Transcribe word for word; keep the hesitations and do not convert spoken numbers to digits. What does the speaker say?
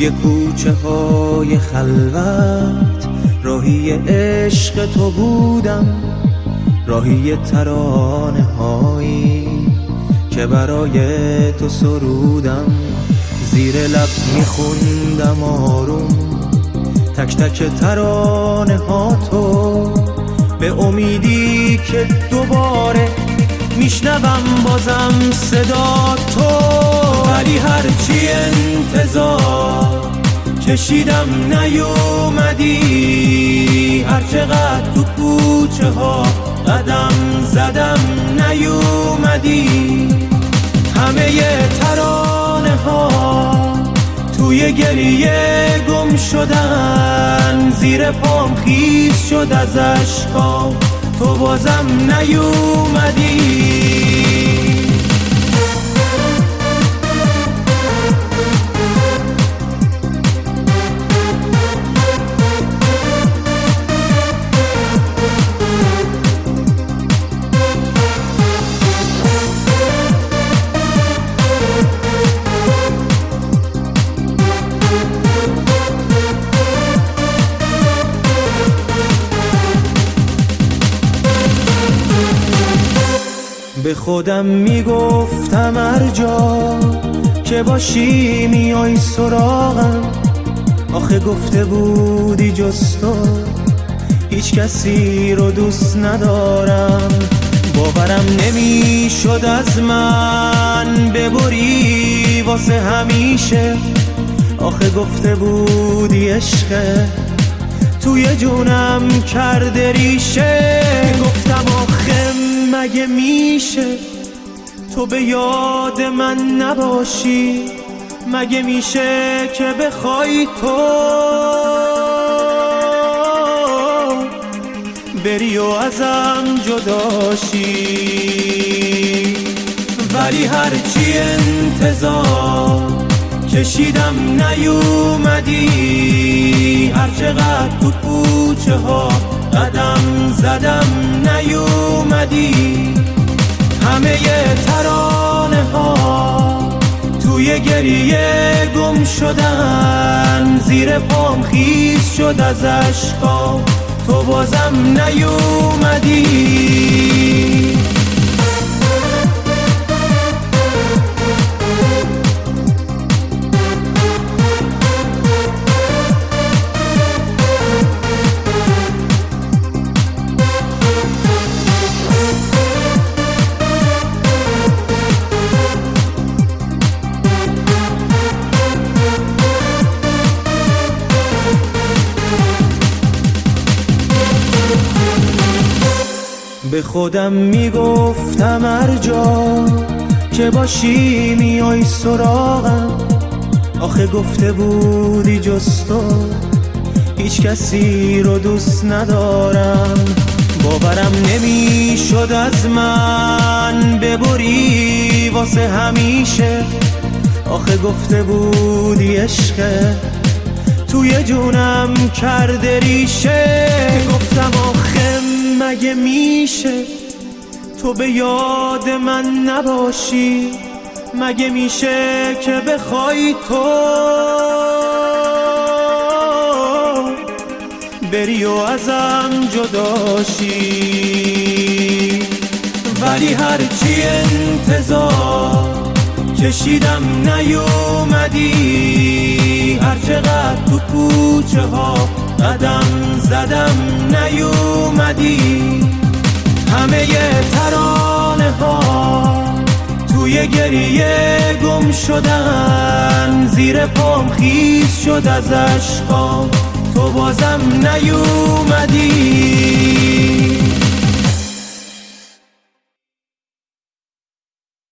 توی کوچه های خلوت راهی عشق تو بودم، راهی ترانه هایی که برای تو سرودم. زیر لب میخوندم آروم تک تک ترانه ها تو، به امیدی که دوباره میشنوم بازم صدا تو. ولی هرچی انتظار کشیدم نیومدی، هرچقدر تو کوچه ها قدم زدم نیومدی. همه ترانه ها توی گریه گم شدن، زیر پام خیس شد از اشکام، تو بازم نیومدی. به خودم میگفتم هر جا که باشی میای سراغم، آخه گفته بودی جز تو هیچ کسی رو دوست ندارم. باورم نمیشد از من ببری واسه همیشه، آخه گفته بودی عشقه توی جونم کرده ریشه. گفتم آخه مگه میشه تو به یاد من نباشی، مگه میشه که بخوای تو بری و ازم جداشی. ولی هرچی انتظار کشیدم نیومدی، هرچقدر تو کوچه ها قدم زدم نیومدی. همه ترانه ها توی گریه گم شدن، زیر پام خیس شد از اشکام، تو بازم نیومدی. به خودم میگفتم هر جا که باشی میای سراغم، آخه گفته بودی جز تو هیچ کسی رو دوست ندارم. باورم نمیشد از من ببری واسه همیشه، آخه گفته بودی عشقه توی جونم کرده ریشه. گفتم آخه مگه میشه تو به یاد من نباشی، مگه میشه که بخوای تو بری و ازم جداشی. ولی هرچی انتظار کشیدم نیومدی، هرچقدر تو کوچه ها قدم زدم نیومدی. همه ترانه ها توی گریه گم شدن، زیر پام خیس شد از اشکام، تو بازم نیومدی.